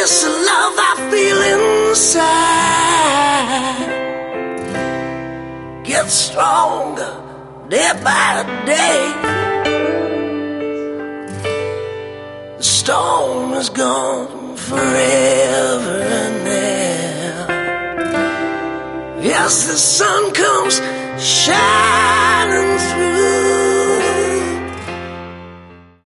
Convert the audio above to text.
This love I feel inside gets stronger day by day. The storm is gone forever and ever. Yes, the sun comes shining through.